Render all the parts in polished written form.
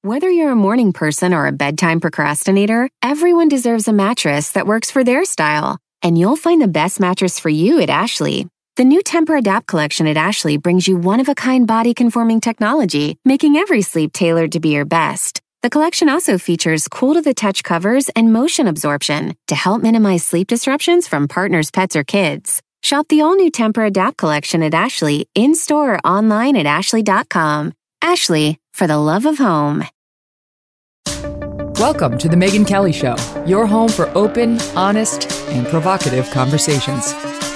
Whether you're a morning person or a bedtime procrastinator, everyone deserves a mattress that works for their style. And you'll find the best mattress for you at Ashley. The new Temper-Adapt collection at Ashley brings you one-of-a-kind body-conforming technology, making every sleep tailored to be your best. The collection also features cool-to-the-touch covers and motion absorption to help minimize sleep disruptions from partners, pets, or kids. Shop the all-new Temper-Adapt collection at Ashley, in-store or online at ashley.com. Ashley, for the love of home. Welcome to The Megyn Kelly Show, your home for open, honest, and provocative conversations.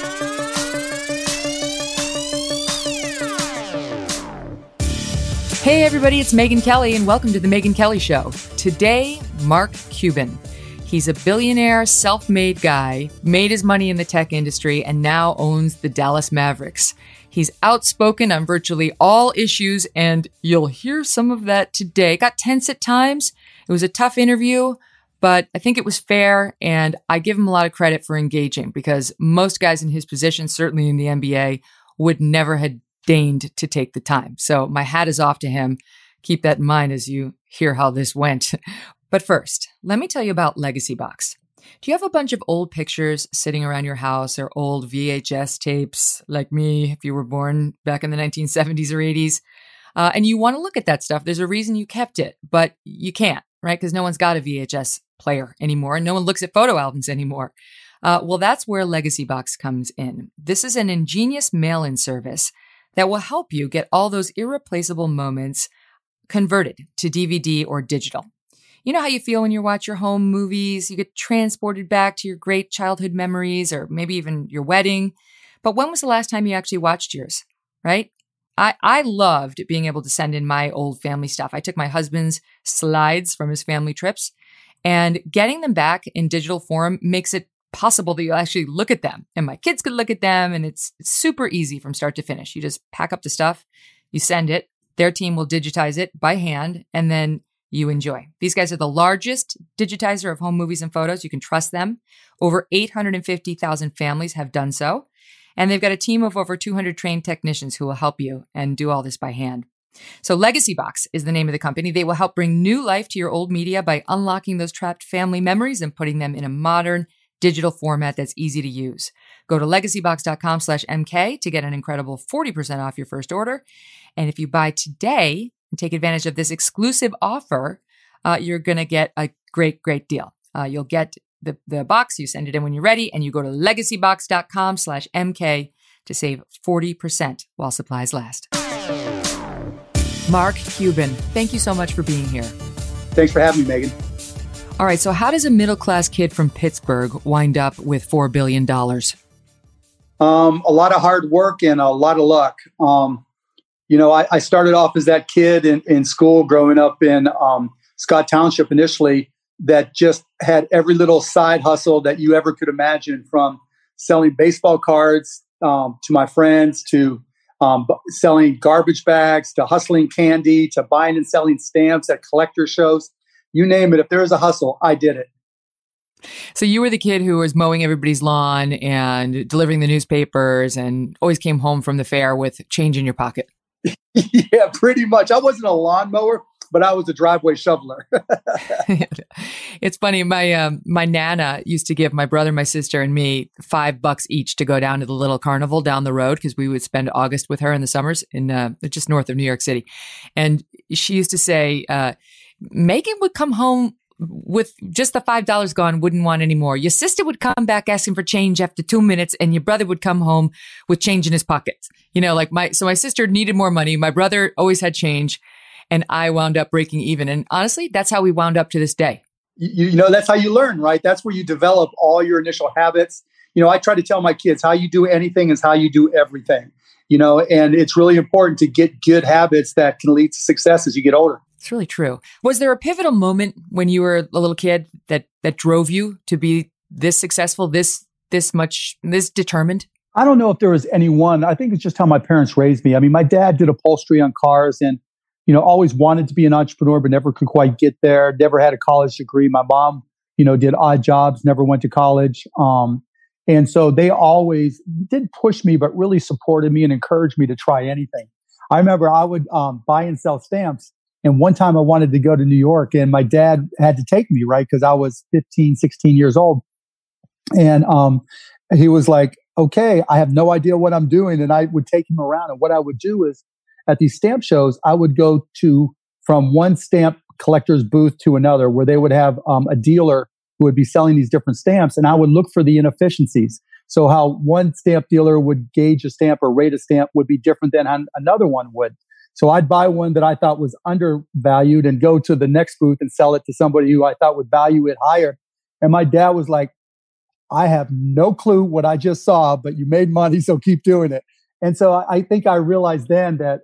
Hey everybody, it's Megyn Kelly, and welcome to The Megyn Kelly Show. Today, Mark Cuban. He's a billionaire, self-made guy, made his money in the tech industry, and now owns the Dallas Mavericks. He's outspoken on virtually all issues, and you'll hear some of that today. Got tense at times. It was a tough interview, but I think it was fair, and I give him a lot of credit for engaging because most guys in his position, certainly in the NBA, would never have deigned to take the time. So my hat is off to him. Keep that in mind as you hear how this went. But first, let me tell you about Legacy Box. Do you have a bunch of old pictures sitting around your house or old VHS tapes like me, if you were born back in the 1970s or 80s, and you want to look at that stuff? There's a reason you kept it, but you can't, right? Because no one's got a VHS player anymore, and no one looks at photo albums anymore. Well, that's where Legacy Box comes in. This is an ingenious mail-in service that will help you get all those irreplaceable moments converted to DVD or digital. You know how you feel when you watch your home movies, you get transported back to your great childhood memories or maybe even your wedding. But when was the last time you actually watched yours, right? I loved being able to send in my old family stuff. I took my husband's slides from his family trips, and getting them back in digital form makes it possible that you'll actually look at them, and my kids could look at them, and it's super easy from start to finish. You just pack up the stuff, you send it, their team will digitize it by hand, and then you enjoy. These guys are the largest digitizer of home movies and photos. You can trust them. Over 850,000 families have done so. And they've got a team of over 200 trained technicians who will help you and do all this by hand. So Legacy Box is the name of the company. They will help bring new life to your old media by unlocking those trapped family memories and putting them in a modern digital format that's easy to use. Go to legacybox.com/MK to get an incredible 40% off your first order. And if you buy today and take advantage of this exclusive offer, you're going to get a great, great deal. You'll get the box, you send it in when you're ready, and you go to legacybox.com/MK to save 40% while supplies last. Mark Cuban, thank you so much for being here. Thanks for having me, Megyn. All right, so how does a middle-class kid from Pittsburgh wind up with $4 billion? A lot of hard work and a lot of luck. I started off as that kid in school growing up in Scott Township initially that just had every little side hustle that you ever could imagine, from selling baseball cards to my friends, to selling garbage bags, to hustling candy, to buying and selling stamps at collector shows. You name it. If there was a hustle, I did it. So you were the kid who was mowing everybody's lawn and delivering the newspapers and always came home from the fair with change in your pocket. Yeah, pretty much. I wasn't a lawnmower, but I was a driveway shoveler. It's funny. My Nana used to give my brother, my sister, and me $5 each to go down to the little carnival down the road because we would spend August with her in the summers in just north of New York City. And she used to say, Megyn would come home with just the $5 gone, wouldn't want any more. Your sister would come back asking for change after 2 minutes, and your brother would come home with change in his pockets. My sister needed more money. My brother always had change, and I wound up breaking even. And honestly, that's how we wound up to this day. That's how you learn, right? That's where you develop all your initial habits. I try to tell my kids how you do anything is how you do everything, and it's really important to get good habits that can lead to success as you get older. It's really true. Was there a pivotal moment when you were a little kid that drove you to be this successful, this determined? I don't know if there was any one. I think it's just how my parents raised me. I mean, my dad did upholstery on cars and, always wanted to be an entrepreneur, but never could quite get there. Never had a college degree. My mom, did odd jobs, never went to college. And so they always did push me, but really supported me and encouraged me to try anything. I remember I would buy and sell stamps And one time I wanted to go to New York, and my dad had to take me, right? Because I was 15, 16 years old. And he was like, okay, I have no idea what I'm doing. And I would take him around. And what I would do is at these stamp shows, I would go from one stamp collector's booth to another, where they would have a dealer who would be selling these different stamps. And I would look for the inefficiencies. So how one stamp dealer would gauge a stamp or rate a stamp would be different than another one would. So I'd buy one that I thought was undervalued and go to the next booth and sell it to somebody who I thought would value it higher. And my dad was like, I have no clue what I just saw, but you made money, so keep doing it. And so I think I realized then that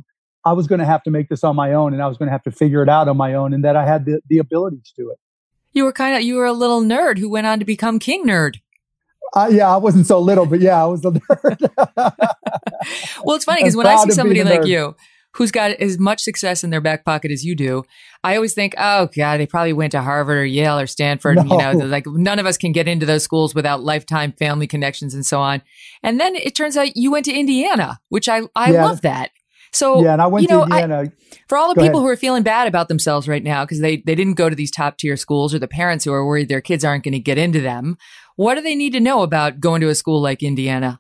I was going to have to make this on my own, and I was going to have to figure it out on my own, and that I had the ability to do it. You were a little nerd who went on to become King Nerd. Yeah, I wasn't so little, but yeah, I was a nerd. Well, it's funny because when I see somebody like you who's got as much success in their back pocket as you do, I always think, oh God, they probably went to Harvard or Yale or Stanford. No. You know, like none of us can get into those schools without lifetime family connections and so on. And then it turns out you went to Indiana, which I love that. So, yeah, and I went to Indiana. For all the people who are feeling bad about themselves right now because they didn't go to these top tier schools, or the parents who are worried their kids aren't going to get into them, what do they need to know about going to a school like Indiana?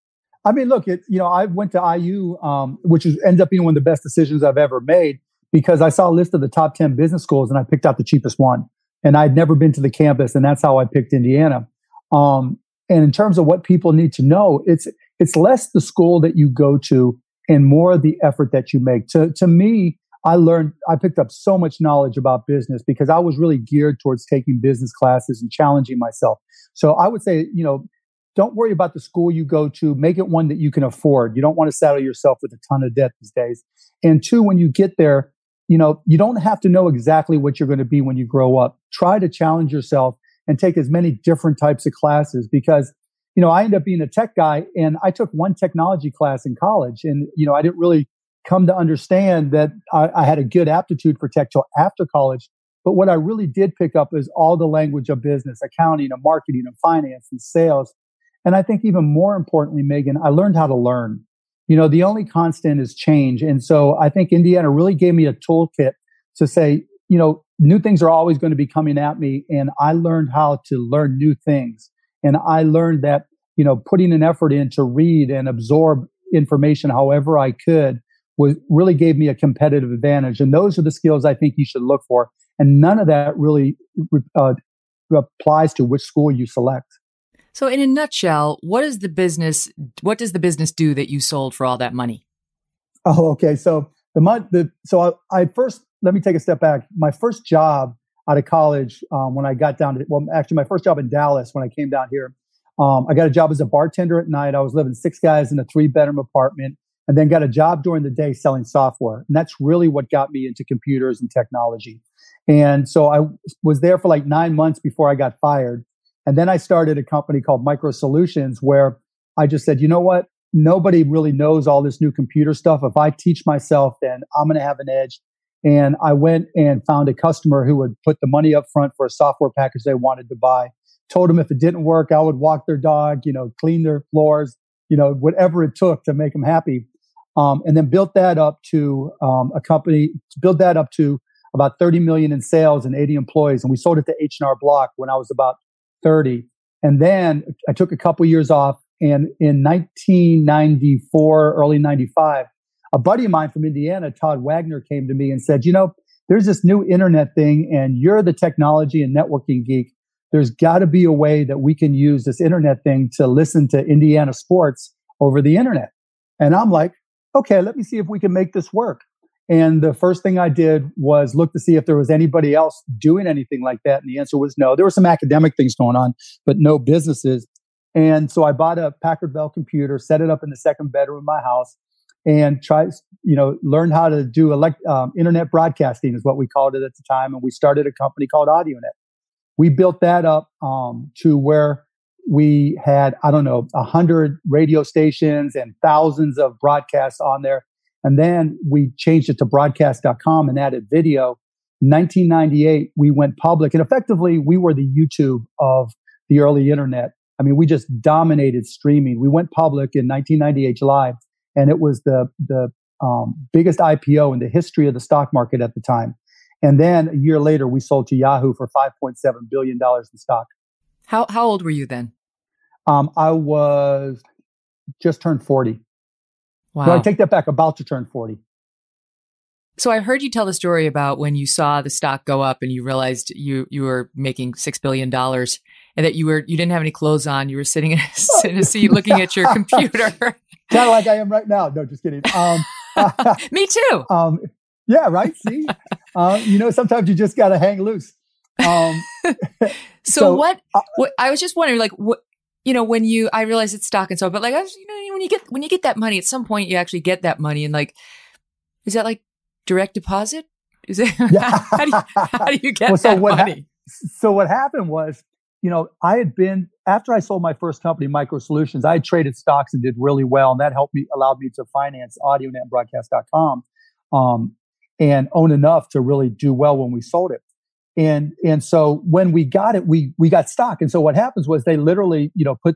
I mean, look, I went to IU, which ends up being one of the best decisions I've ever made, because I saw a list of the top 10 business schools and I picked out the cheapest one. And I'd never been to the campus, and that's how I picked Indiana. And in terms of what people need to know, it's less the school that you go to and more the effort that you make. To me, I picked up so much knowledge about business because I was really geared towards taking business classes and challenging myself. So I would say, don't worry about the school you go to. Make it one that you can afford. You don't want to saddle yourself with a ton of debt these days. And two, when you get there, you don't have to know exactly what you're going to be when you grow up. Try to challenge yourself and take as many different types of classes because, I ended up being a tech guy, and I took one technology class in college. And, I didn't really come to understand that I had a good aptitude for tech till after college. But what I really did pick up is all the language of business, accounting and marketing and finance and sales. And I think even more importantly, Megan, I learned how to learn. The only constant is change. And so I think Indiana really gave me a toolkit to say, new things are always going to be coming at me. And I learned how to learn new things. And I learned that, putting an effort in to read and absorb information however I could really gave me a competitive advantage. And those are the skills I think you should look for. And none of that really applies to which school you select. So in a nutshell, what does the business do that you sold for all that money? Oh, okay. So I first, let me take a step back. My first job out of college, when I got down to, my first job in Dallas, when I came down here, I got a job as a bartender at night. I was living 6 guys in a 3-bedroom apartment, and then got a job during the day selling software. And that's really what got me into computers and technology. And so I was there for like 9 months before I got fired. And then I started a company called Micro Solutions, where I just said, you know what? Nobody really knows all this new computer stuff. If I teach myself, then I'm going to have an edge. And I went and found a customer who would put the money up front for a software package they wanted to buy. Told them if it didn't work, I would walk their dog, clean their floors, whatever it took to make them happy. And then built that up to about 30 million in sales and 80 employees. And we sold it to H&R Block when I was about 30. And then I took a couple years off. And in 1994, early 95, a buddy of mine from Indiana, Todd Wagner, came to me and said, there's this new internet thing, and you're the technology and networking geek. There's got to be a way that we can use this internet thing to listen to Indiana sports over the internet. And I'm like, okay, let me see if we can make this work. And the first thing I did was look to see if there was anybody else doing anything like that. And the answer was no. There were some academic things going on, but no businesses. And so I bought a Packard Bell computer, set it up in the second bedroom of my house, and learned how to do internet broadcasting is what we called it at the time. And we started a company called AudioNet. We built that up to where we had, 100 radio stations and thousands of broadcasts on there. And then we changed it to broadcast.com and added video. In 1998, we went public. And effectively, we were the YouTube of the early internet. I mean, we just dominated streaming. We went public in 1998 July. And it was the biggest IPO in the history of the stock market at the time. And then a year later, we sold to Yahoo for $5.7 billion in stock. How old were you then? I was just turned 40. Wow. No, I take that back, about to turn 40. So I heard you tell the story about when you saw the stock go up and you realized you were making $6 billion and that you didn't have any clothes on. You were sitting in a seat looking at your computer. Kind of like I am right now. No, just kidding. Me too. Yeah, right. See, sometimes you just got to hang loose. So what I was just wondering, like, what, I realized it's stock and so, but like, when you get that money, at some point you actually get that money, and like, is that like direct deposit? Is it? Yeah. how do you get that money? So what happened was, I had been, after I sold my first company, Micro Solutions, I had traded stocks and did really well, and that allowed me to finance AudioNet and Broadcast.com, and own enough to really do well when we sold it. And so when we got it, we got stock. And so what happens was they literally, put,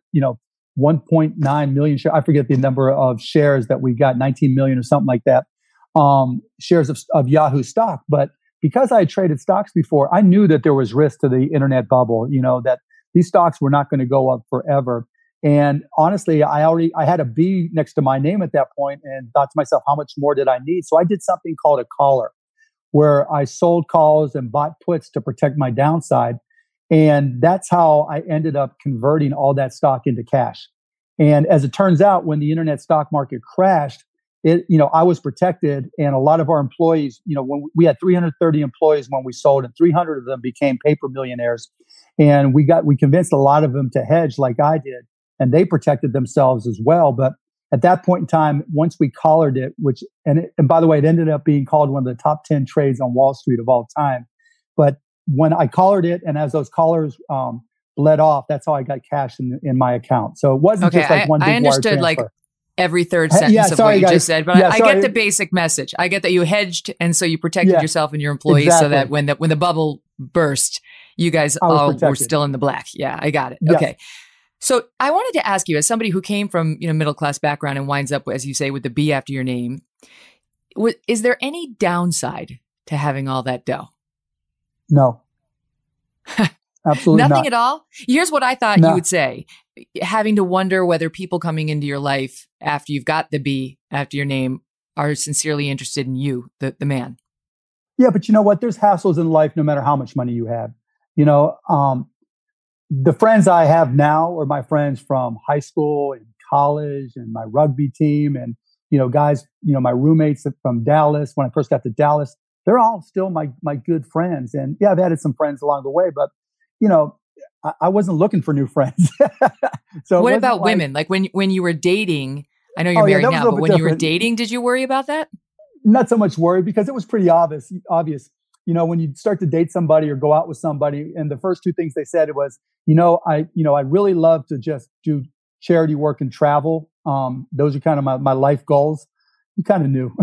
1.9 million shares. I forget the number of shares that we got, 19 million or something like that, shares of Yahoo stock. But because I had traded stocks before, I knew that there was risk to the internet bubble, that these stocks were not going to go up forever. And honestly, I had a B next to my name at that point and thought to myself, how much more did I need? So I did something called a collar, where I sold calls and bought puts to protect my downside. And that's how I ended up converting all that stock into cash. And as it turns out, when the internet stock market crashed, I was protected. And a lot of our employees, when we had 330 employees when we sold, and 300 of them became paper millionaires. And we convinced a lot of them to hedge like I did, and they protected themselves as well. But at that point in time, once we collared it, and by the way, it ended up being called one of the top 10 trades on Wall Street of all time. But when I collared it, and as those collars bled off, that's how I got cash in my account. So it wasn't just like one big wire transfer. I understood like every third sentence of what you just said, but I get the basic message. I get that you hedged, and so you protected yourself and your employees so that when the bubble burst, you guys all were still in the black. Yeah, I got it. Yes. Okay. So I wanted to ask you, as somebody who came from middle-class background and winds up, as you say, with the B after your name, is there any downside to having all that dough? No. Absolutely Nothing not. At all? Here's what I thought you would say. Having to wonder whether people coming into your life after you've got the B after your name are sincerely interested in you, the man. Yeah, but you know what? There's hassles in life no matter how much money you have. The friends I have now are my friends from high school and college and my rugby team, and guys, my roommates from Dallas when I first got to Dallas. They're all still my good friends. And yeah, I've added some friends along the way, but I wasn't looking for new friends. So what about women? Like when you were dating, I know you're married now, but when you were dating, did you worry about that? Not so much worried, because it was pretty obvious. When you start to date somebody or go out with somebody, and the first two things they said was, I really love to just do charity work and travel. Those are kind of my life goals. You kind of knew.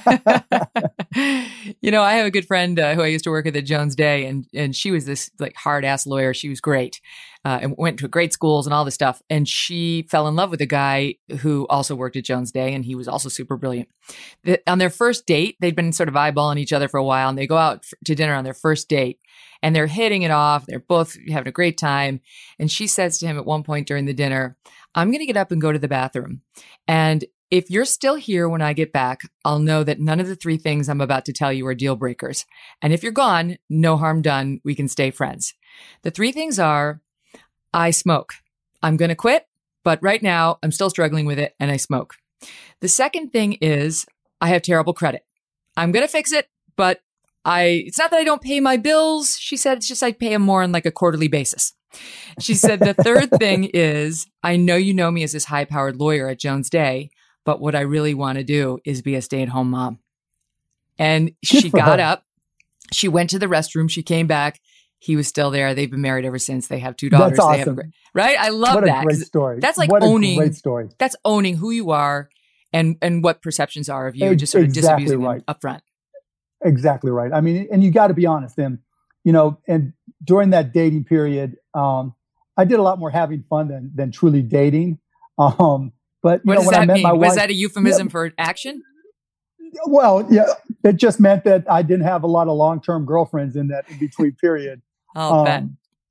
I have a good friend who I used to work with at Jones Day, and she was this like hard ass lawyer. She was great, and went to great schools and all this stuff. And she fell in love with a guy who also worked at Jones Day, and he was also super brilliant. On their first date, they'd been sort of eyeballing each other for a while, and they go out to dinner on their first date, and they're hitting it off. They're both having a great time. And she says to him at one point during the dinner, "I'm going to get up and go to the bathroom, and if you're still here when I get back, I'll know that none of the three things I'm about to tell you are deal breakers. And if you're gone, no harm done. We can stay friends. The three things are, I smoke. I'm going to quit, but right now I'm still struggling with it and I smoke. The second thing is, I have terrible credit. I'm going to fix it, but it's not that I don't pay my bills. She said, it's just I pay them more on like a quarterly basis. She said, the third thing is, I know you know me as this high-powered lawyer at Jones Day, but what I really want to do is be a stay-at-home mom. And she got up. She went to the restroom. She came back. He was still there. They've been married ever since. They have two daughters. That's awesome. Right? I love that. What a great story. That's like great story. That's owning who you are and what perceptions are of you. Just sort of disabusing them up front. Exactly right. I mean, and you got to be honest. And, and during that dating period, I did a lot more having fun than truly dating. But what does that mean? My wife, was that a euphemism for action? Well, yeah, it just meant that I didn't have a lot of long-term girlfriends in that in between period. I'll bet.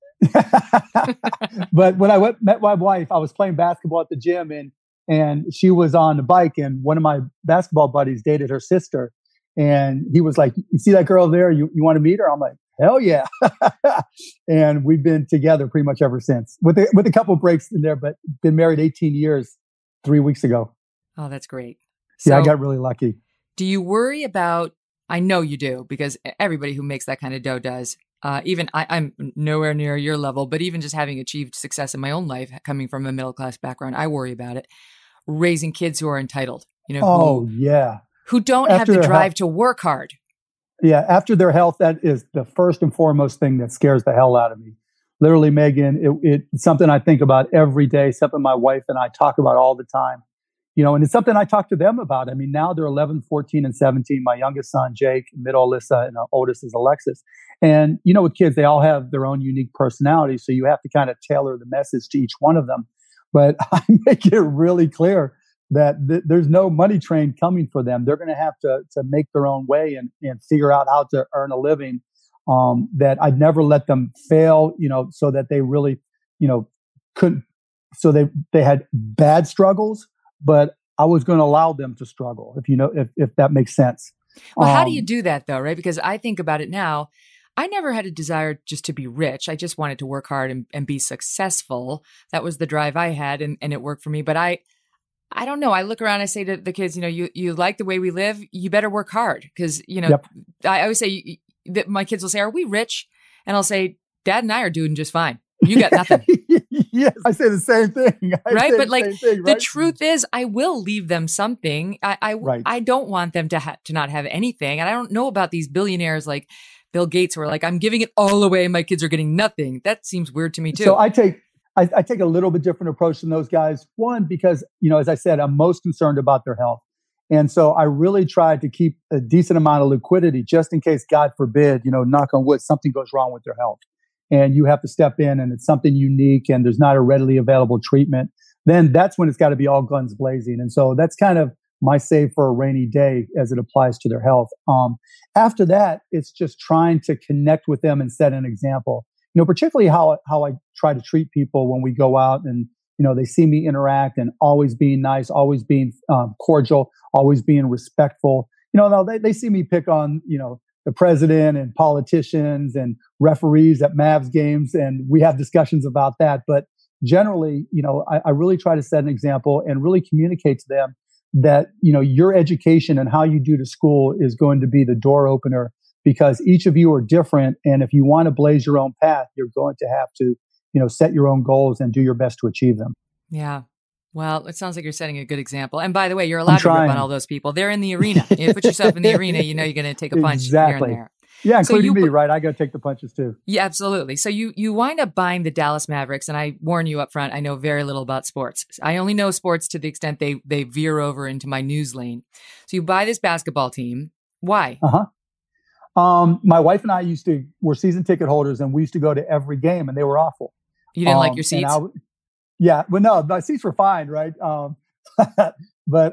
But when I met my wife, I was playing basketball at the gym, and she was on the bike, and one of my basketball buddies dated her sister, and he was like, "You see that girl there? You want to meet her?" I'm like, "Hell yeah!" And we've been together pretty much ever since, with a couple breaks in there, but been married 18 years 3 weeks ago. Oh, that's great. Yeah, I got really lucky. Do you worry about? I know you do, because everybody who makes that kind of dough does. Even I'm nowhere near your level, but even just having achieved success in my own life, coming from a middle-class background, I worry about it. Raising kids who are entitled, who don't have the drive to work hard. Yeah, after their health, that is the first and foremost thing that scares the hell out of me. Literally, Megan, it's something I think about every day, something my wife and I talk about all the time. And it's something I talk to them about. I mean, now they're 11, 14, and 17. My youngest son, Jake, middle, Alyssa, and oldest is Alexis. And, with kids, they all have their own unique personality. So you have to kind of tailor the message to each one of them. But I make it really clear that there's no money train coming for them. They're going to have to make their own way and figure out how to earn a living. That I'd never let them fail, so that they really, couldn't. So they had bad struggles, but I was going to allow them to struggle, if that makes sense. Well, how do you do that though, right? Because I think about it now. I never had a desire just to be rich. I just wanted to work hard and be successful. That was the drive I had, and it worked for me. But I don't know. I look around, I say to the kids, you like the way we live, you better work hard. Because, Yep. I always say that my kids will say, "Are we rich?" And I'll say, "Dad and I are doing just fine. You got nothing." Yes, I say the same thing. Right? But the truth is, I will leave them something. I don't want them to not have anything. And I don't know about these billionaires like Bill Gates who are like, "I'm giving it all away and my kids are getting nothing." That seems weird to me too. So I take a little bit different approach than those guys. One, because, as I said, I'm most concerned about their health. And so I really tried to keep a decent amount of liquidity just in case, God forbid, knock on wood, something goes wrong with their health. And you have to step in and it's something unique and there's not a readily available treatment. Then that's when it's got to be all guns blazing. And so that's kind of my save for a rainy day as it applies to their health. After that, it's just trying to connect with them and set an example. Particularly how I try to treat people when we go out and, they see me interact and always being nice, always being cordial, always being respectful. They see me pick on, the president and politicians and referees at Mavs games, and we have discussions about that. But generally, I really try to set an example and really communicate to them that, your education and how you do to school is going to be the door opener, because each of you are different. And if you want to blaze your own path, you're going to have to, set your own goals and do your best to achieve them. Yeah. Well, it sounds like you're setting a good example. And by the way, you're allowed to rip on all those people. They're in the arena. You put yourself in the arena, you're going to take a punch here and there. Yeah, including me, right? I got to take the punches too. Yeah, absolutely. So you wind up buying the Dallas Mavericks, and I warn you up front, I know very little about sports. I only know sports to the extent they veer over into my news lane. So you buy this basketball team. Why? My wife and I were season ticket holders, and we used to go to every game, and they were awful. You didn't like your seats? Yeah, well, no, my seats were fine, right? But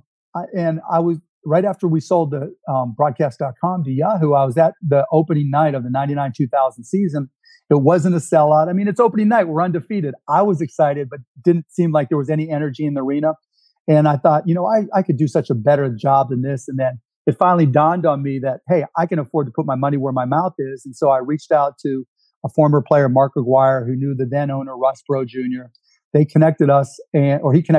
I was right after we sold the broadcast.com to Yahoo. I was at the opening night of the 99-2000 season. It wasn't a sellout. I mean, it's opening night. We're undefeated. I was excited, but didn't seem like there was any energy in the arena. And I thought, I could do such a better job than this. And then it finally dawned on me that, hey, I can afford to put my money where my mouth is. And so I reached out to a former player, Mark Aguirre, who knew the then owner, Ross Perot Jr. He connected us, and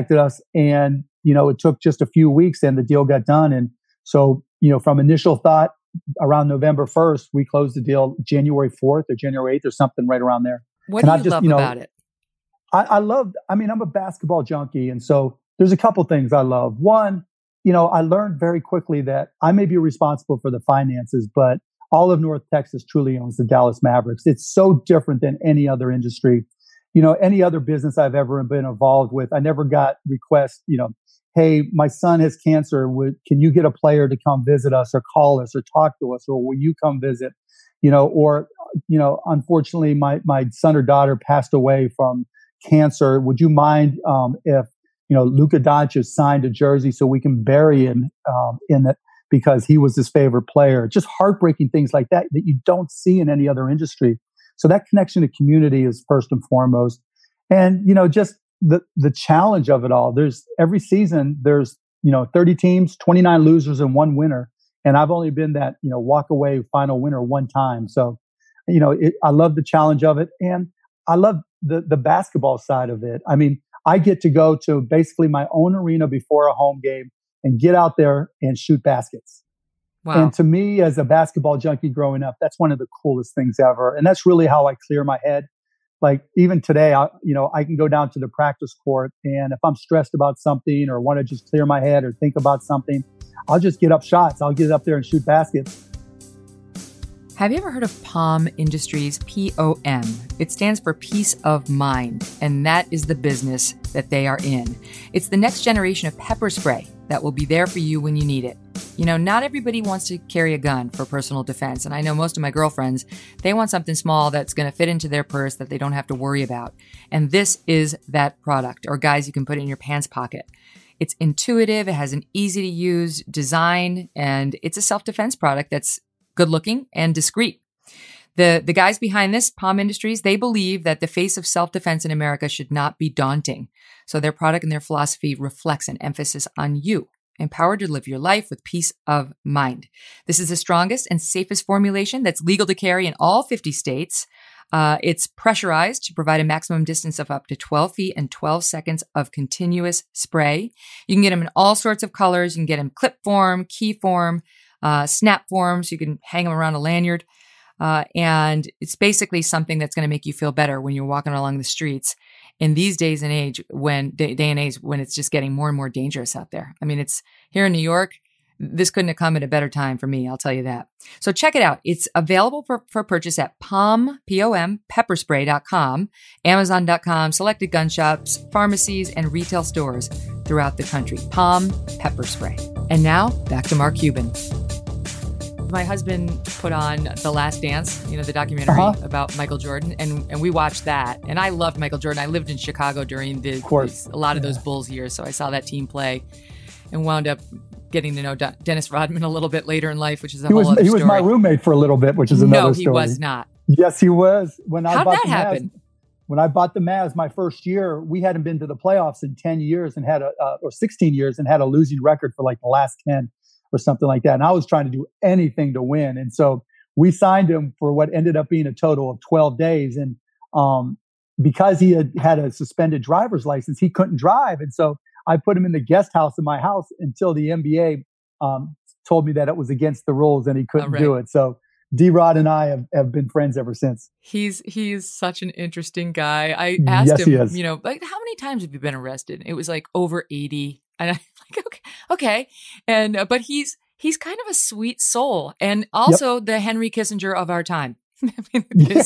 it took just a few weeks and the deal got done. And so, from initial thought around November 1st, we closed the deal January 4th or January 8th or something right around there. What do you love about it? I'm a basketball junkie. And so there's a couple things I love. One, I learned very quickly that I may be responsible for the finances, but all of North Texas truly owns the Dallas Mavericks. It's so different than any other industry. Any other business I've ever been involved with, I never got requests, hey, my son has cancer. Can you get a player to come visit us or call us or talk to us, or will you come visit? Unfortunately, my son or daughter passed away from cancer. Would you mind if Luka Doncic signed a jersey so we can bury him in it? because he was his favorite player. Just heartbreaking things like that you don't see in any other industry. So that connection to community is first and foremost. And, just the challenge of it all. There's every season, there's, 30 teams, 29 losers and one winner. And I've only been that, walk away final winner one time. So, I love the challenge of it. And I love the basketball side of it. I mean, I get to go to basically my own arena before a home game and get out there and shoot baskets. Wow. And to me, as a basketball junkie growing up, that's one of the coolest things ever. And that's really how I clear my head. Like even today, I can go down to the practice court, and if I'm stressed about something or want to just clear my head or think about something, I'll just get up shots. I'll get up there and shoot baskets. Have you ever heard of POM Industries, POM? It stands for Peace of Mind, and that is the business that they are in. It's the next generation of pepper spray that will be there for you when you need it. Not everybody wants to carry a gun for personal defense, and I know most of my girlfriends, they want something small that's going to fit into their purse that they don't have to worry about. And this is that product, or guys, you can put it in your pants pocket. It's intuitive, it has an easy-to-use design, and it's a self-defense product that's good looking and discreet. The guys behind this, POM Industries, they believe that the face of self-defense in America should not be daunting. So their product and their philosophy reflects an emphasis on you, empowered to live your life with peace of mind. This is the strongest and safest formulation that's legal to carry in all 50 states. It's pressurized to provide a maximum distance of up to 12 feet and 12 seconds of continuous spray. You can get them in all sorts of colors. You can get them clip form, key form, snap forms. You can hang them around a lanyard. And it's basically something that's going to make you feel better when you're walking along the streets in these days and age when it's just getting more and more dangerous out there. I mean, it's here in New York. This couldn't have come at a better time for me. I'll tell you that. So check it out. It's available for purchase at pepperspray.com, Amazon.com, selected gun shops, pharmacies, and retail stores throughout the country. POM Pepper Spray. And now back to Mark Cuban. My husband put on The Last Dance, the documentary about Michael Jordan, and we watched that. And I loved Michael Jordan. I lived in Chicago during a lot of those Bulls years, so I saw that team play and wound up getting to know Dennis Rodman a little bit later in life, which is a whole other story. He was my roommate for a little bit, which is another story. No, he was not. Yes, he was. How'd that happen? When I bought the Mavs my first year, we hadn't been to the playoffs in 10 years and or 16 years and had a losing record for like the last 10 or something like that. And I was trying to do anything to win. And so we signed him for what ended up being a total of 12 days. And because he had a suspended driver's license, he couldn't drive. And so I put him in the guest house in my house until the NBA told me that it was against the rules and he couldn't do it. So D-Rod and I have been friends ever since. He is such an interesting guy. I asked him, how many times have you been arrested? It was like over 80. And I'm like, okay. And, but he's kind of a sweet soul and also the Henry Kissinger of our time. Yes.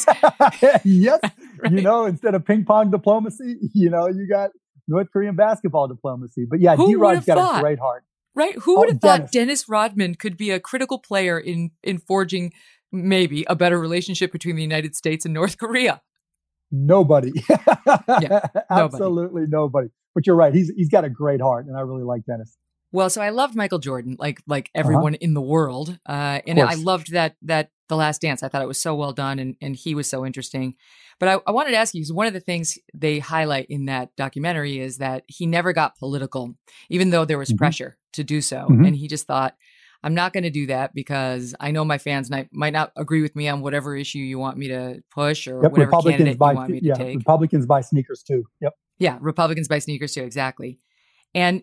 Right. Instead of ping pong diplomacy, you got North Korean basketball diplomacy. But yeah, D-Rod's got a great heart. Right? Who would have thought Dennis Rodman could be a critical player in forging maybe a better relationship between the United States and North Korea? Nobody. Yeah, absolutely nobody. But you're right. He's got a great heart, and I really like Dennis. Well, so I loved Michael Jordan, like everyone in the world, and I loved that The Last Dance. I thought it was so well done, and he was so interesting. But I wanted to ask you, because one of the things they highlight in that documentary is that he never got political, even though there was pressure to do so. And he just thought, I'm not going to do that because I know my fans might not agree with me on whatever issue you want me to push or whatever candidate you want me to take. Republicans buy sneakers too. Yep. Yeah, Republicans buy sneakers too. Exactly. And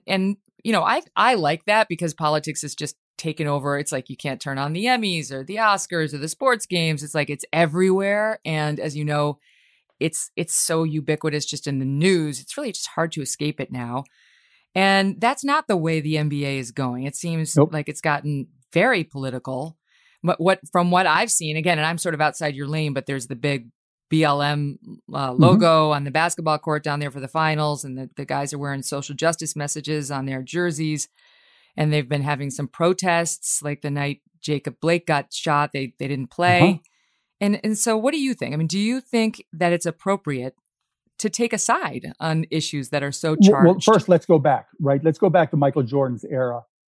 I like that because politics is just taken over. It's like you can't turn on the Emmys or the Oscars or the sports games. It's like it's everywhere. And as you know, it's so ubiquitous just in the news. It's really just hard to escape it now. And that's not the way the NBA is going. It seems like it's gotten very political. But from what I've seen, again, and I'm sort of outside your lane, but there's the big BLM logo on the basketball court down there for the finals. And the guys are wearing social justice messages on their jerseys. And they've been having some protests, like the night Jacob Blake got shot, they didn't play. And so what do you think? I mean, do you think that it's appropriate to take a side on issues that are so charged? Well, first, let's go back, right? Let's go back to Michael Jordan's era.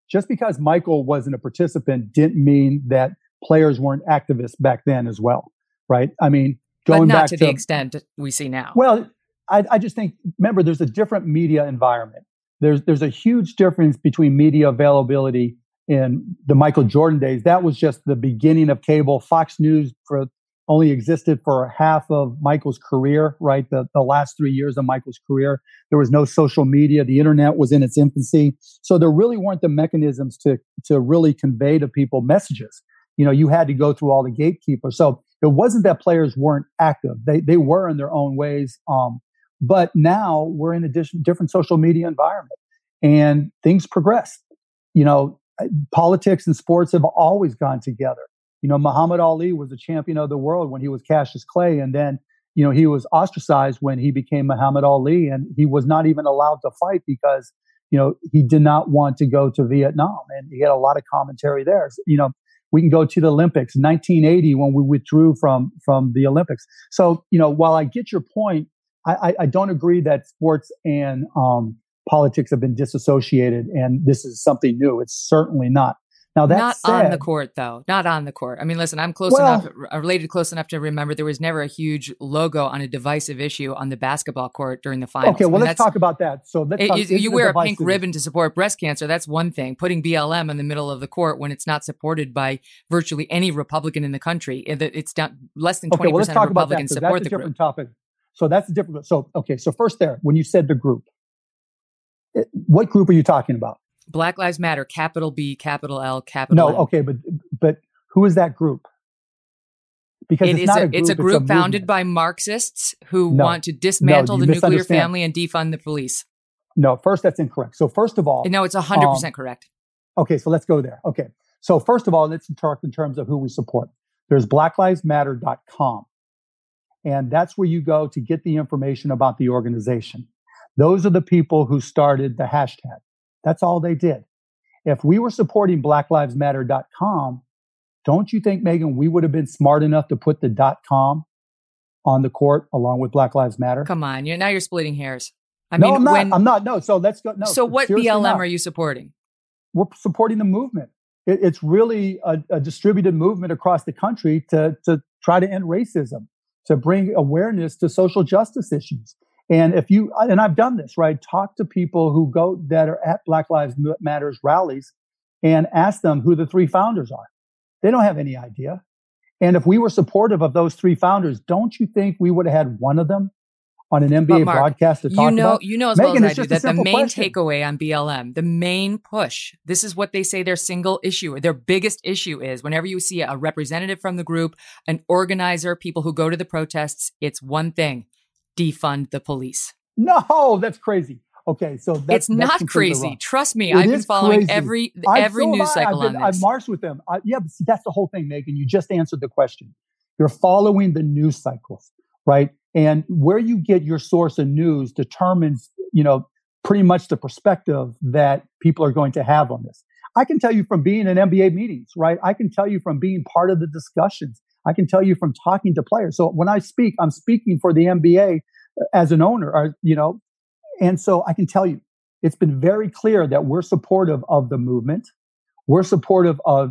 just because Michael wasn't a participant didn't mean that players weren't activists back then as well, right? I mean, but going not back to the extent we see now. Well, I just think, remember, there's a different media environment. There's a huge difference between media availability in the Michael Jordan days. That was just the beginning of cable. Fox News only existed for half of Michael's career, right? The last 3 years of Michael's career. There was no social media. The internet was in its infancy. So there really weren't the mechanisms to really convey to people messages. You had to go through all the gatekeepers. So it wasn't that players weren't active. They were in their own ways. But now we're in a different social media environment and things progress. Politics and sports have always gone together. Muhammad Ali was the champion of the world when he was Cassius Clay. And then, he was ostracized when he became Muhammad Ali, and he was not even allowed to fight because, he did not want to go to Vietnam. And he had a lot of commentary there. We can go to the Olympics, 1980, when we withdrew from the Olympics. So, while I get your point, I don't agree that sports and politics have been disassociated, and this is something new. It's certainly not. Now, that's not on the court, though. Not on the court. I mean, listen, I'm related close enough to remember there was never a huge logo on a divisive issue on the basketball court during the finals. Okay, well, let's talk about that. So you wear a pink ribbon to support breast cancer. That's one thing. Putting BLM in the middle of the court when it's not supported by virtually any Republican in the country. It's down less than 20% of Republicans support the group. That's a different topic. So that's a different. So first there, when you said the group, what group are you talking about? Black Lives Matter, capital B, capital L, capital M. No, okay, but who is that group? Because it's a group founded by Marxists who want to dismantle the nuclear family and defund the police. No, first, that's incorrect. So first of all... No, it's 100% correct. Okay, so let's go there. Okay, so first of all, let's talk in terms of who we support. There's blacklivesmatter.com, and that's where you go to get the information about the organization. Those are the people who started the hashtag. That's all they did. If we were supporting blacklivesmatter.com, don't you think, Megan, we would have been smart enough to put the .com on the court along with Black Lives Matter? Come on, now you're splitting hairs. I'm not. No, so let's go. No. So what BLM are you supporting? We're supporting the movement. It's really a distributed movement across the country to try to end racism, to bring awareness to social justice issues. And I've done this, right? Talk to people that are at Black Lives Matter's rallies and ask them who the three founders are. They don't have any idea. And if we were supportive of those three founders, don't you think we would have had one of them on an NBA broadcast to talk about? You know as well as I do that the main takeaway on BLM, the main push, this is what they say their single issue, their biggest issue is. Whenever you see a representative from the group, an organizer, people who go to the protests, it's one thing: defund the police. No, that's crazy. Okay, so it's not crazy. Trust me, I've been following every news cycle on this. I've marched with them. But see, that's the whole thing, Megan. You just answered the question. You're following the news cycles, right? And where you get your source of news determines, pretty much the perspective that people are going to have on this. I can tell you from being in NBA meetings, right? I can tell you from being part of the discussions. I can tell you from talking to players. So when I speak, I'm speaking for the NBA as an owner, and so I can tell you, it's been very clear that we're supportive of the movement. We're supportive of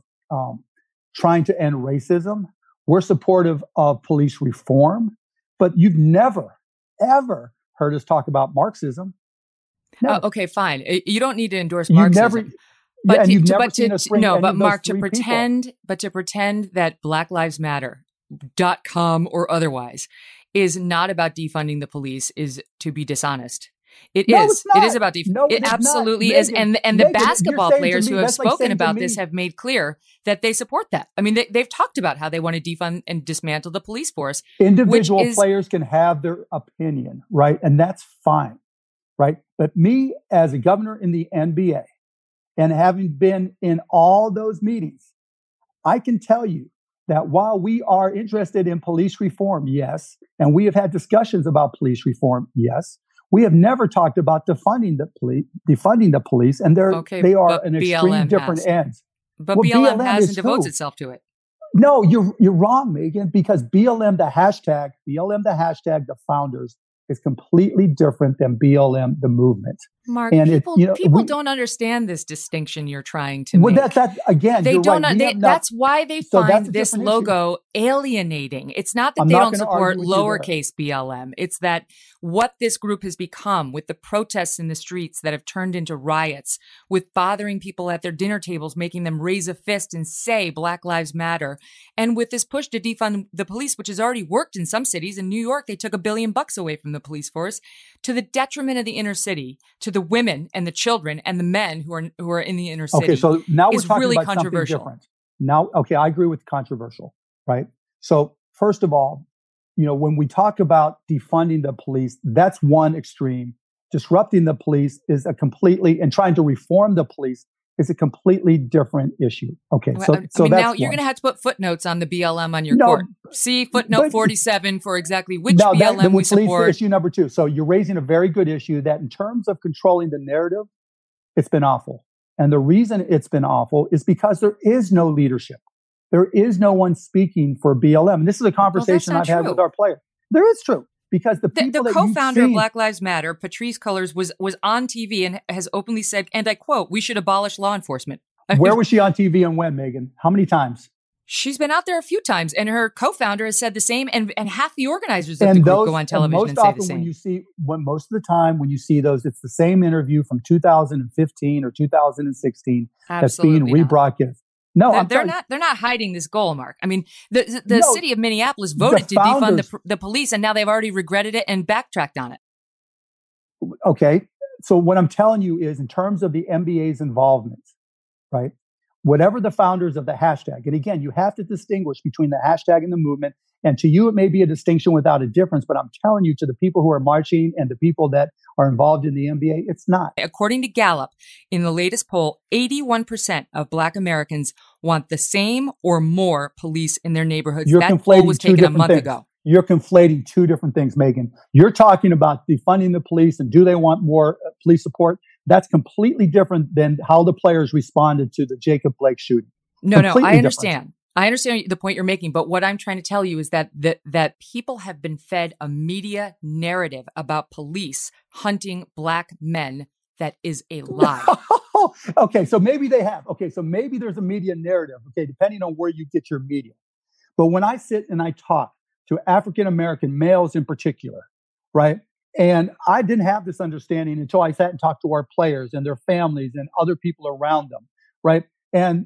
trying to end racism. We're supportive of police reform. But you've never, ever heard us talk about Marxism. Okay, fine. You don't need to endorse Marxism. But to pretend that Black Lives Matter.com or otherwise is not about defunding the police is to be dishonest. It is about defunding. It absolutely is. And the basketball players who have spoken about this have made clear that they support that. I mean, they've talked about how they want to defund and dismantle the police force. Individual players can have their opinion, right? And that's fine, right? But me as a governor in the NBA and having been in all those meetings, I can tell you that while we are interested in police reform, yes, and we have had discussions about police reform, yes, we have never talked about defunding the police, and they are an extreme different ends. But BLM has and devotes itself to it. No, you're wrong, Megan, because BLM, the hashtag, the founders is completely different than BLM, the movement. Mark, and people don't understand this distinction you're trying to make. Well, that again, they you're don't. Right. That's why they find this logo alienating. It's not that they don't support lowercase BLM. It's that what this group has become with the protests in the streets that have turned into riots, with bothering people at their dinner tables, making them raise a fist and say Black Lives Matter, and with this push to defund the police, which has already worked in some cities. In New York, they took $1 billion away from the police force, to the detriment of the inner city, to the women and the children and the men who are in the inner city. Okay, so now we're talking really about controversial. Something different. Now, okay, I agree with controversial, right? So first of all, when we talk about defunding the police, that's one extreme. Disrupting the police is and trying to reform the police is a completely different issue. Okay, so that's now you're going to have to put footnotes on the BLM on your court. See footnote 47 for exactly which BLM we support. Leads to issue number 2. So you're raising a very good issue that in terms of controlling the narrative, it's been awful. And the reason it's been awful is because there is no leadership. There is no one speaking for BLM. And this is a conversation I've had with our players. There is true. Because the co-founder of Black Lives Matter, Patrisse Cullors, was on TV and has openly said, and I quote, "We should abolish law enforcement." Where was she on TV and when, Megan? How many times? She's been out there a few times, and her co-founder has said the same, and half the organizers of the group go on television and say the same. Most of the time when you see those, it's the same interview from 2015 or 2016 that's being rebroadcast. No, they're not hiding this goal, Mark. I mean, the city of Minneapolis voted to defund the police, and now they've already regretted it and backtracked on it. Okay. So what I'm telling you is in terms of the NBA's involvement, right? Whatever the founders of the hashtag, and again, you have to distinguish between the hashtag and the movement. And to you, it may be a distinction without a difference, but I'm telling you, to the people who are marching and the people that are involved in the NBA, it's not. According to Gallup, in the latest poll, 81% of Black Americans want the same or more police in their neighborhoods. That poll was taken a month ago. You're conflating two different things, Megan. You're talking about defunding the police and do they want more police support? That's completely different than how the players responded to the Jacob Blake shooting. No, I understand. Different. I understand the point you're making, but what I'm trying to tell you is that people have been fed a media narrative about police hunting Black men that is a lie. Okay, so maybe they have. Okay, so maybe there's a media narrative, okay, depending on where you get your media. But when I sit and I talk to African-American males in particular, right? And I didn't have this understanding until I sat and talked to our players and their families and other people around them, right? And,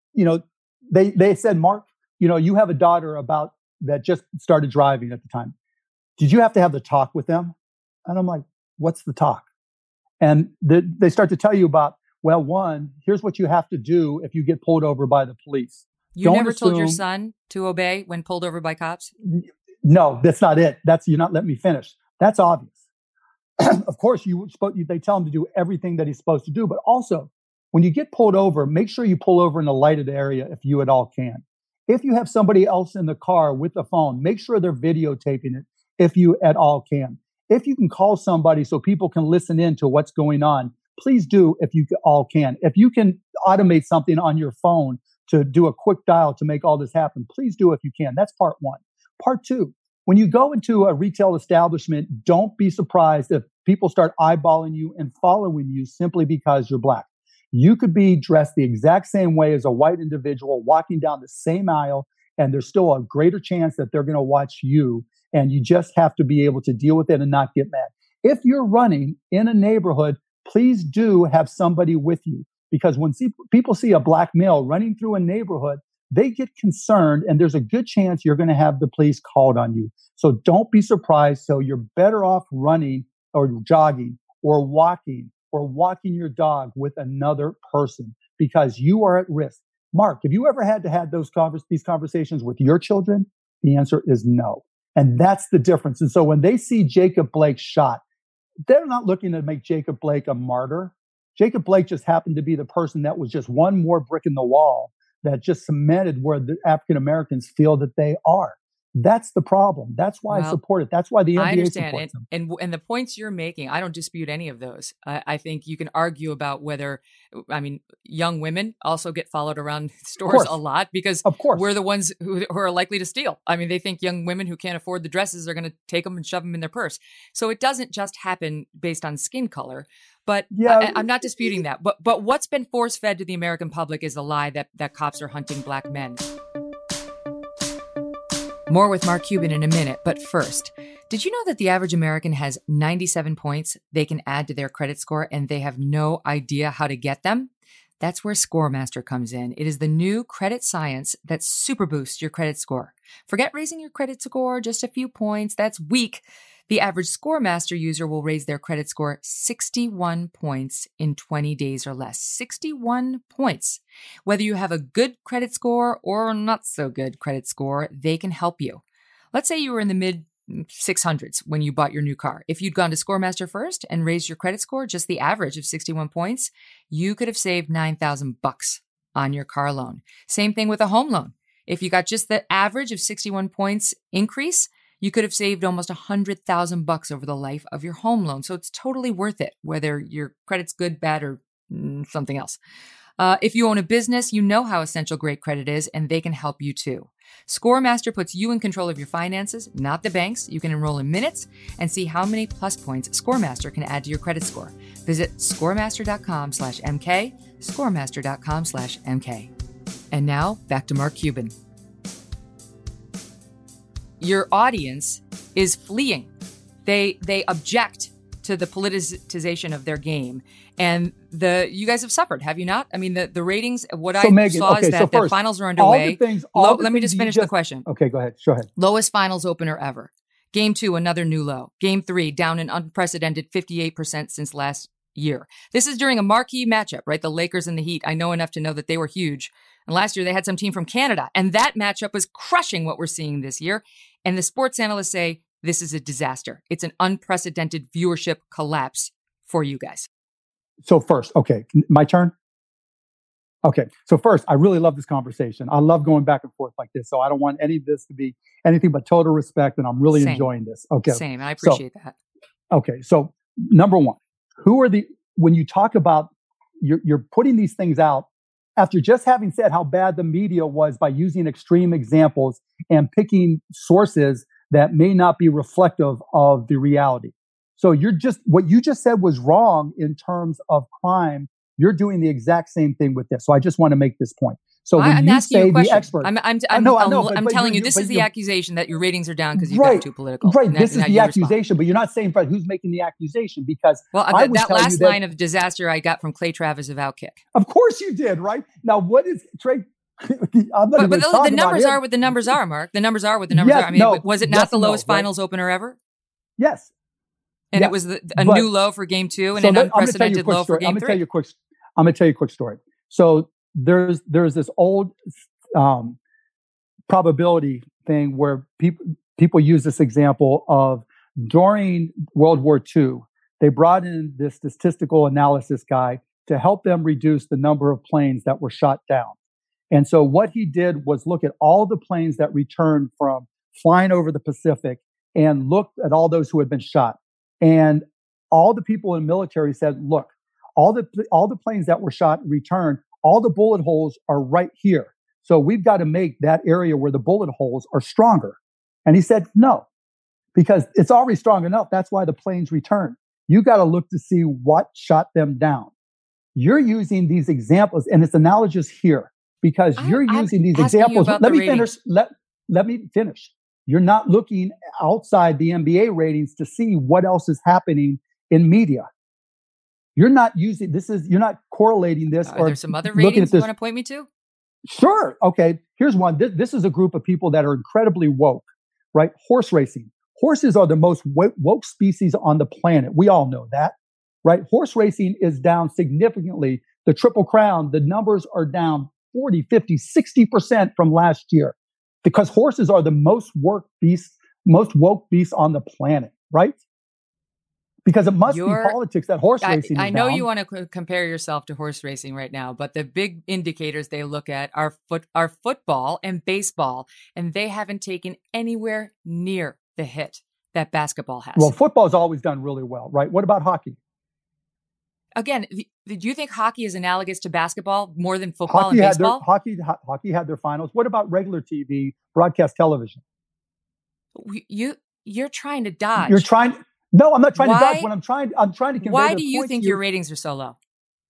they said, Mark, you have a daughter that just started driving at the time. Did you have to have the talk with them? And I'm like, what's the talk? And they start to tell you about, well, one, here's what you have to do if you get pulled over by the police. You never told your son to obey when pulled over by cops? No, that's not it. You're not letting me finish. That's obvious. Of course, they tell him to do everything that he's supposed to do, but also when you get pulled over, make sure you pull over in a lighted area if you at all can. If you have somebody else in the car with a phone, make sure they're videotaping it if you at all can. If you can call somebody so people can listen in to what's going on, please do if you all can. If you can automate something on your phone to do a quick dial to make all this happen, please do if you can. That's part one. Part two, when you go into a retail establishment, don't be surprised if people start eyeballing you and following you simply because you're Black. You could be dressed the exact same way as a white individual walking down the same aisle, and there's still a greater chance that they're going to watch you, and you just have to be able to deal with it and not get mad. If you're running in a neighborhood, please do have somebody with you, because when people see a Black male running through a neighborhood, they get concerned, and there's a good chance you're going to have the police called on you. So don't be surprised. So you're better off running or jogging or walking your dog with another person, because you are at risk. Mark, have you ever had to have these conversations with your children? The answer is no. And that's the difference. And so when they see Jacob Blake shot, they're not looking to make Jacob Blake a martyr. Jacob Blake just happened to be the person that was just one more brick in the wall that just cemented where the African Americans feel that they are. That's the problem. That's why I support it. That's why the NBA I understand. supports them. And the points you're making, I don't dispute any of those. I think you can argue about whether, young women also get followed around stores a lot because we're the ones who are likely to steal. They think young women who can't afford the dresses are going to take them and shove them in their purse. So it doesn't just happen based on skin color. But I'm not disputing that. But what's been force fed to the American public is the lie that cops are hunting black men. More with Mark Cuban in a minute, but first, did you know that the average American has 97 points they can add to their credit score and they have no idea how to get them? That's where ScoreMaster comes in. It is the new credit science that super boosts your credit score. Forget raising your credit score just a few points. That's weak. The average ScoreMaster user will raise their credit score 61 points in 20 days or less. 61 points. Whether you have a good credit score or not so good credit score, they can help you. Let's say you were in the mid 600s when you bought your new car. If you'd gone to ScoreMaster first and raised your credit score just the average of 61 points, you could have saved $9,000 on your car loan. Same thing with a home loan. If you got just the average of 61 points increase, you could have saved almost $100,000 over the life of your home loan. So it's totally worth it, whether your credit's good, bad, or something else. If you own a business, you know how essential great credit is, and they can help you too. ScoreMaster puts you in control of your finances, not the banks. You can enroll in minutes and see how many plus points ScoreMaster can add to your credit score. Visit scoremaster.com/MK, scoremaster.com/MK. And now back to Mark Cuban. Your audience is fleeing. They object to the politicization of their game. And you guys have suffered, have you not? The ratings, Megan, saw is that the finals are underway. Let me just finish the question. Okay, go ahead. Go ahead. Lowest finals opener ever. Game 2, another new low. Game 3, down an unprecedented 58% since last year. This is during a marquee matchup, right? The Lakers and the Heat. I know enough to know that they were huge. And last year they had some team from Canada. And that matchup was crushing what we're seeing this year. And the sports analysts say this is a disaster. It's an unprecedented viewership collapse for you guys. So first, okay, my turn? Okay, so first, I really love this conversation. I love going back and forth like this. So I don't want any of this to be anything but total respect. And I'm really enjoying this. Okay. Same. I appreciate that. Okay. So number one, when you talk about, you're putting these things out after just having said how bad the media was by using extreme examples and picking sources that may not be reflective of the reality. So what you just said was wrong in terms of crime. You're doing the exact same thing with this. So I just want to make this point. So when I'm you asking say you a question. the expert, I'm telling you, this is the accusation that your ratings are down because you got too political. Right. This is the accusation, but you're not saying who's making the accusation because that last line of disaster I got from Clay Travis of Outkick. Of course you did, right? Now, what is Trey? But the numbers are what the numbers are, Mark. The numbers are what the numbers are. Was it not the lowest finals opener ever? Yes. And it was a new low for Game 2 and an unprecedented low for Game 3. I'm going to tell you a quick story. So there's this old probability thing where people use this example of during World War II, they brought in this statistical analysis guy to help them reduce the number of planes that were shot down. And so what he did was look at all the planes that returned from flying over the Pacific and looked at all those who had been shot. And all the people in the military said, look, all the planes that were shot and returned, all the bullet holes are right here. So we've got to make that area where the bullet holes are stronger. And he said, no, because it's already strong enough. That's why the planes returned. You got to look to see what shot them down. You're using these examples, and it's analogous here because you're using these examples. Let me finish. Let me finish. You're not looking outside the NBA ratings to see what else is happening in media. You're not you're not correlating this. Are there some other ratings you want to point me to? Sure. Okay. Here's one. This is a group of people that are incredibly woke, right? Horse racing. Horses are the most woke species on the planet. We all know that, right? Horse racing is down significantly. The Triple Crown, the numbers are down 40, 50, 60% from last year because horses are the most woke beasts on the planet, right? because it must be politics that horse racing is I know down. you want to compare yourself to horse racing right now, but the big indicators they look at are football and baseball, and they haven't taken anywhere near the hit that basketball has. Well, football's always done really well, right? What about hockey? Again, do you think hockey is analogous to basketball more than football and baseball? Hockey had their finals. What about regular TV, broadcast television? You're trying to dodge. No, I'm not trying to dodge. What I'm trying to convey. Why do you think your ratings are so low?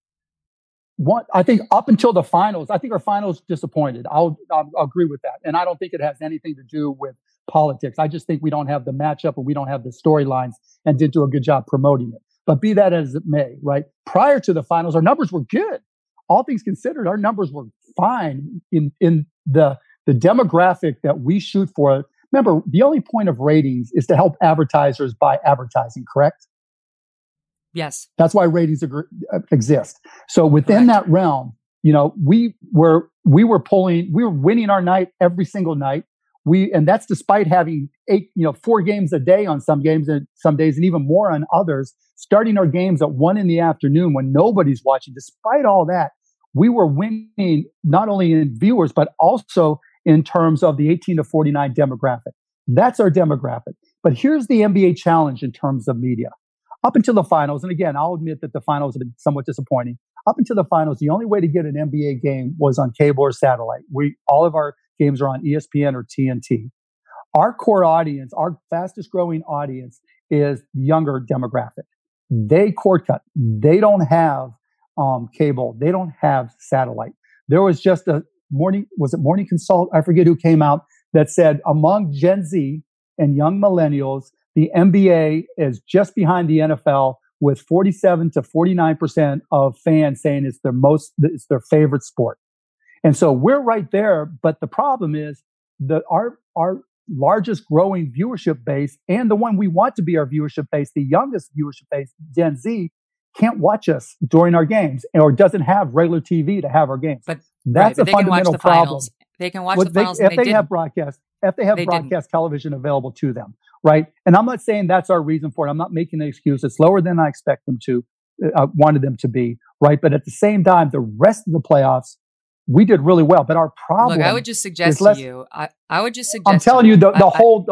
I think up until the finals, I think our finals disappointed. I'll agree with that, and I don't think it has anything to do with politics. I just think we don't have the matchup and we don't have the storylines, and didn't do a good job promoting it. But be that as it may, right? Prior to the finals, our numbers were good. All things considered, our numbers were fine in the demographic that we shoot for. Remember, the only point of ratings is to help advertisers buy advertising, correct? Yes. That's why ratings exist. So within that realm, we were winning our night every single night. And that's despite having 4 games a day on some games and some days, and even more on others, starting our games at 1 p.m. when nobody's watching. Despite all that, we were winning not only in viewers, but also in terms of the 18 to 49 demographic. That's our demographic. But here's the NBA challenge in terms of media. Up until the finals, and again, I'll admit that the finals have been somewhat disappointing. Up until the finals, the only way to get an NBA game was on cable or satellite. All of our games are on ESPN or TNT. Our core audience, our fastest growing audience, is younger demographic. They cord cut. They don't have cable. They don't have satellite. There was just Morning Consult? I forget who came out that said among Gen Z and young millennials, the NBA is just behind the NFL with 47 to 49% of fans saying it's their favorite sport. And so we're right there. But the problem is that our largest growing viewership base, and the one we want to be our viewership base, the youngest viewership base, Gen Z, can't watch us during our games or doesn't have regular TV to have our games. But that's a fundamental problem. They can watch the finals if they have broadcast television available to them, right? And I'm not saying that's our reason for it. I'm not making an excuse. It's lower than I expect them to, wanted them to be, right? But at the same time, the rest of the playoffs, we did really well. But our problem. Look, I would just suggest to you. I would just suggest. I'm telling you, the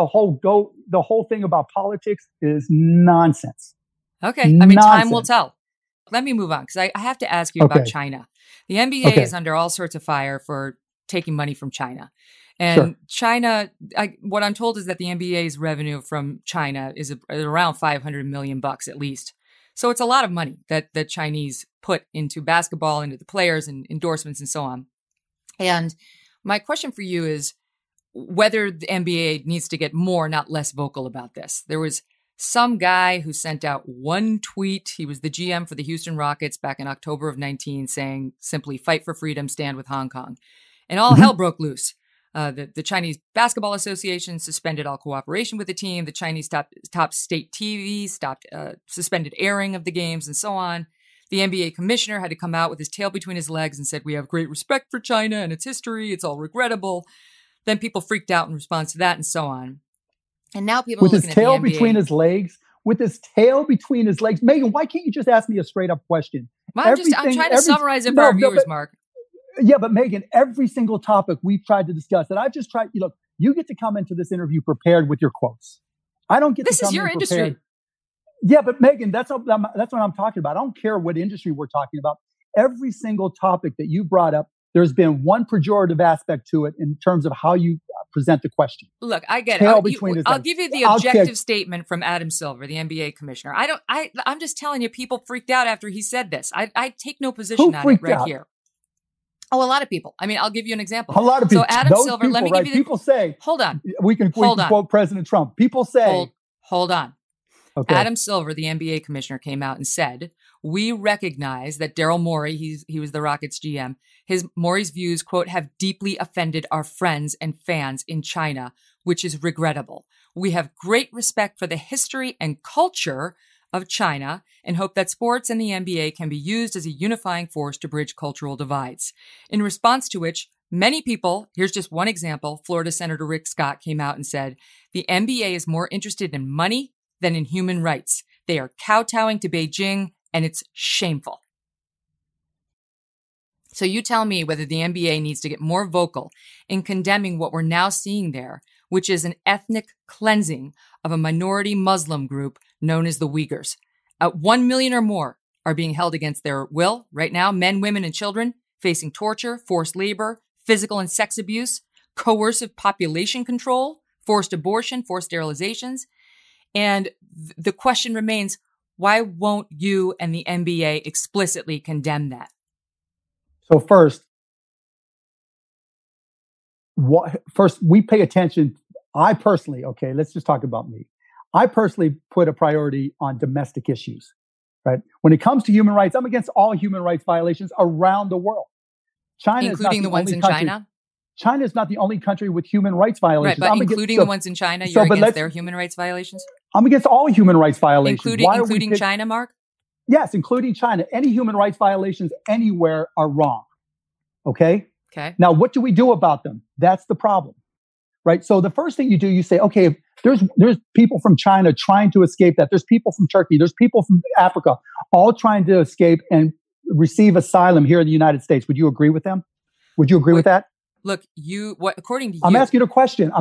whole thing about politics is nonsense. Okay. I mean, time will tell. Let me move on because I have to ask you about China. The NBA is under all sorts of fire for taking money from China. And China, what I'm told is that the NBA's revenue from China is around $500 million at least. So it's a lot of money that the Chinese put into basketball, into the players and endorsements and so on. And my question for you is whether the NBA needs to get more, not less vocal about this. There was some guy who sent out one tweet. He was the GM for the Houston Rockets back in October of 19 saying simply, fight for freedom, stand with Hong Kong. And all hell broke loose. The Chinese Basketball Association suspended all cooperation with the team. The Chinese top state TV suspended airing of the games and so on. The NBA commissioner had to come out with his tail between his legs and said, we have great respect for China and its history. It's all regrettable. Then people freaked out in response to that and so on. And now people with are looking his tail at the NBA. between his legs. With his tail between his legs. Megan, why can't you just ask me a straight up question? I'm trying to summarize it for our viewers, Mark. Yeah, but Megan, every single topic we've tried to discuss that I've just tried, look, you get to come into this interview prepared with your quotes. I don't get this to come is your in industry. Prepared. Yeah, but Megan, that's what I'm talking about. I don't care what industry we're talking about. Every single topic that you brought up, there's been one pejorative aspect to it in terms of how you present the question. Look, I get it. I'll give you the objective statement from Adam Silver, the NBA commissioner. I'm just telling you, people freaked out after he said this. I take no position on it right here. Oh, a lot of people. I mean, I'll give you an example. A lot of people. So Adam Silver, let me give you people say. Hold on. We can quote President Trump. People say. Hold on. Okay. Adam Silver, the NBA commissioner, came out and said, we recognize that Daryl Morey, he was the Rockets GM, Morey's views, quote, have deeply offended our friends and fans in China, which is regrettable. We have great respect for the history and culture of China and hope that sports and the NBA can be used as a unifying force to bridge cultural divides. In response to which, many people, here's just one example, Florida Senator Rick Scott came out and said, the NBA is more interested in money than in human rights. They are kowtowing to Beijing, and it's shameful. So you tell me whether the NBA needs to get more vocal in condemning what we're now seeing there, which is an ethnic cleansing of a minority Muslim group known as the Uyghurs. 1 million or more are being held against their will right now, men, women, and children facing torture, forced labor, physical and sex abuse, coercive population control, forced abortion, forced sterilizations. And the question remains, why won't you and the NBA explicitly condemn that? So first, we pay attention. I personally, okay, let's just talk about me. I personally put a priority on domestic issues, right? When it comes to human rights, I'm against all human rights violations around the world. China, including the ones in China? China is not the only country with human rights violations. Right, but including the ones in China, you're against their human rights violations? I'm against all human rights violations. Including China, Mark? Yes, including China. Any human rights violations anywhere are wrong. Okay? Now, what do we do about them? That's the problem, right? So the first thing you do, you say, okay, there's people from China trying to escape that. There's people from Turkey. There's people from Africa, all trying to escape and receive asylum here in the United States. Would you agree with them? Would you agree with that? Look, according to you... I'm asking a question.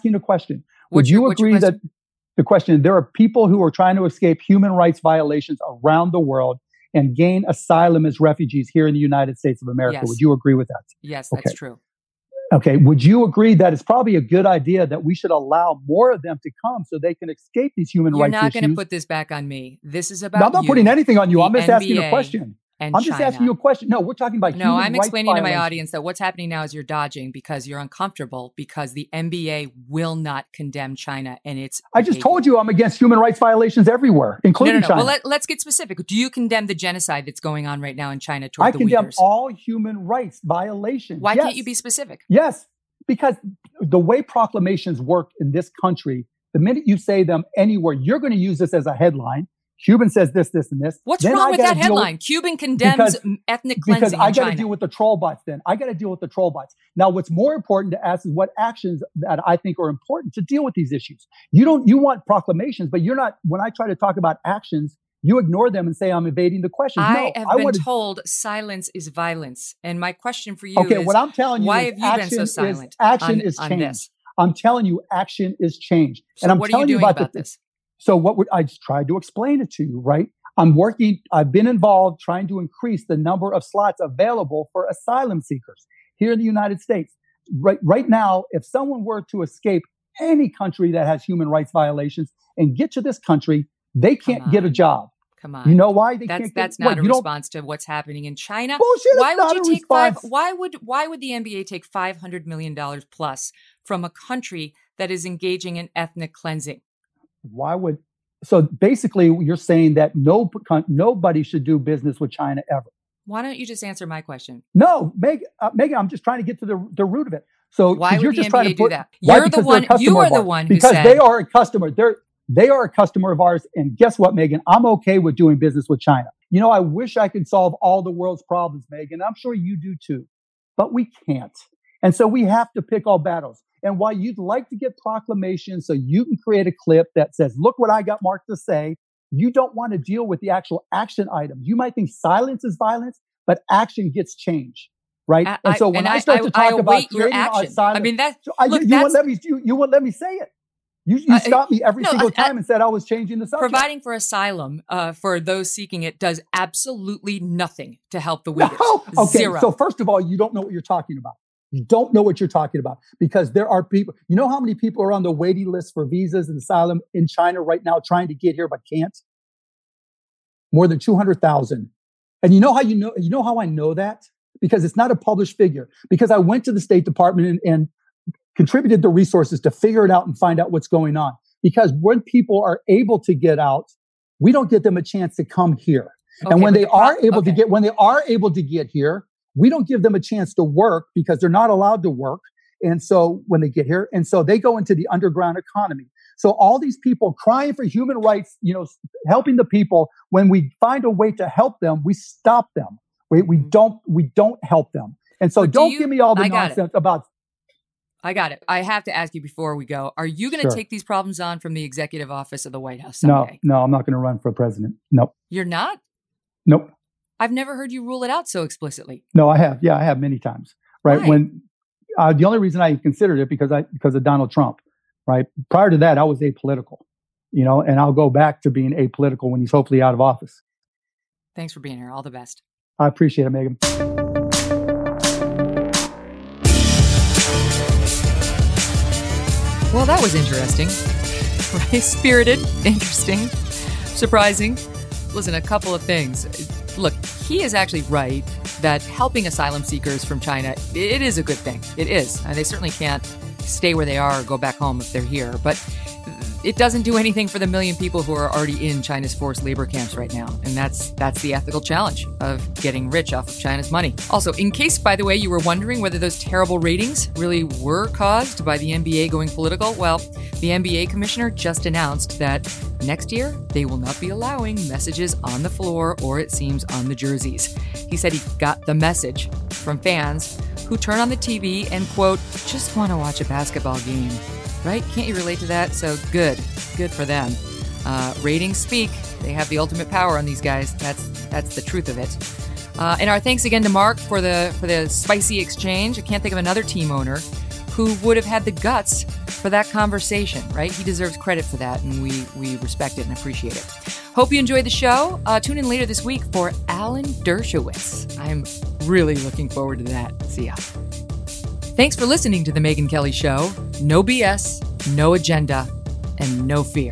Would you agree that the question, there are people who are trying to escape human rights violations around the world and gain asylum as refugees here in the United States of America? Yes. Would you agree with that? Yes, that's true. Okay. Would you agree that it's probably a good idea that we should allow more of them to come so they can escape these human rights issues? You're not going to put this back on me. This is about I'm not putting anything on you. I'm just NBA asking a question. I'm just asking you a question. No, we're talking about human rights. No, I'm explaining to my audience that what's happening now is you're dodging because you're uncomfortable because the NBA will not condemn China and its I just told you I'm against human rights violations everywhere, including China. Well, let's get specific. Do you condemn the genocide that's going on right now in China toward the Uyghurs? I condemn all human rights violations. Why can't you be specific? Yes, because the way proclamations work in this country, the minute you say them anywhere, you're going to use this as a headline. Cuban says this, this, and this. What's wrong with that headline? Cuban condemns ethnic cleansing in China. Because I got to deal with the troll bots then. I got to deal with the troll bots. Now, what's more important to ask is what actions that I think are important to deal with these issues. You want proclamations, but you're not, when I try to talk about actions, you ignore them and say I'm evading the question. I have been told silence is violence. And my question for you is, what I'm telling you why have you been so silent action is change. This? I'm telling you, action is change. So and what are you doing about this? So I just tried to explain it to you, right? I've been involved trying to increase the number of slots available for asylum seekers here in the United States. Right now, if someone were to escape any country that has human rights violations and get to this country, they can't get a job. Come on. You know why they can't? That's not a response to what's happening in China. Bullshit, why would you take why would the NBA take $500 million plus from a country that is engaging in ethnic cleansing? So basically you're saying that nobody should do business with China ever. Why don't you just answer my question? No, Megan, I'm just trying to get to the root of it. So why would the NBA do that? You are the one who said. Because they are a customer. They are a customer of ours. And guess what, Megan? I'm okay with doing business with China. You know, I wish I could solve all the world's problems, Megan. I'm sure you do too. But we can't. And so we have to pick our battles. And while you'd like to get proclamations so you can create a clip that says, look what I got Mark to say, you don't want to deal with the actual action items. You might think silence is violence, but action gets change, right? And so when I start to talk about creating our silence, I mean, you wouldn't let me say it. You stopped me every single time and said I was changing the subject. Providing for asylum for those seeking it does absolutely nothing to help the Uyghurs. No. Okay, Zero. So first of all, you don't know what you're talking about. You don't know what you're talking about because there are people, you know how many people are on the waiting list for visas and asylum in China right now trying to get here but can't? More than 200,000. And you know how I know that? Because it's not a published figure. Because I went to the State Department and contributed the resources to figure it out and find out what's going on. Because when people are able to get out, we don't get them a chance to come here. Okay, and when they are able to get here, we don't give them a chance to work because they're not allowed to work. And so when they get here, and so they go into the underground economy. So all these people crying for human rights, helping the people, when we find a way to help them, we stop them. We don't help them. And so don't give me all the nonsense about. I got it. I have to ask you before we go, are you going to Sure. take these problems on from the executive office of the White House someday? No, I'm not going to run for president. Nope. You're not? Nope. I've never heard you rule it out so explicitly. No, I have. Yeah, I have many times. Right. Why? When the only reason I considered it because of Donald Trump. Right. Prior to that, I was apolitical. And I'll go back to being apolitical when he's hopefully out of office. Thanks for being here. All the best. I appreciate it, Megan. Well, that was interesting. Right? Spirited, interesting, surprising. Listen, a couple of things. Look, he is actually right that helping asylum seekers from China, it is a good thing. It is. They certainly can't stay where they are or go back home if they're here. But it doesn't do anything for the million people who are already in China's forced labor camps right now. And that's the ethical challenge of getting rich off of China's money. Also, in case, by the way, you were wondering whether those terrible ratings really were caused by the NBA going political, well, the NBA commissioner just announced that next year they will not be allowing messages on the floor or, it seems, on the jerseys. He said he got the message from fans who turn on the TV and, quote, just want to watch a basketball game. Right? Can't you relate to that? So good for them. Ratings speak. They have the ultimate power on these guys. That's the truth of it. And our thanks again to Mark for the spicy exchange. I can't think of another team owner who would have had the guts for that conversation. Right? He deserves credit for that, and we respect it and appreciate it. Hope you enjoyed the show. Tune in later this week for Alan Dershowitz. I'm really looking forward to that. See ya. Thanks for listening to The Megyn Kelly Show. No BS, no agenda, and no fear.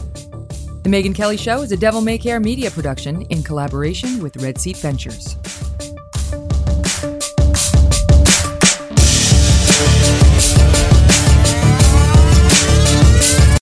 The Megyn Kelly Show is a Devil May Care media production in collaboration with Red Seat Ventures.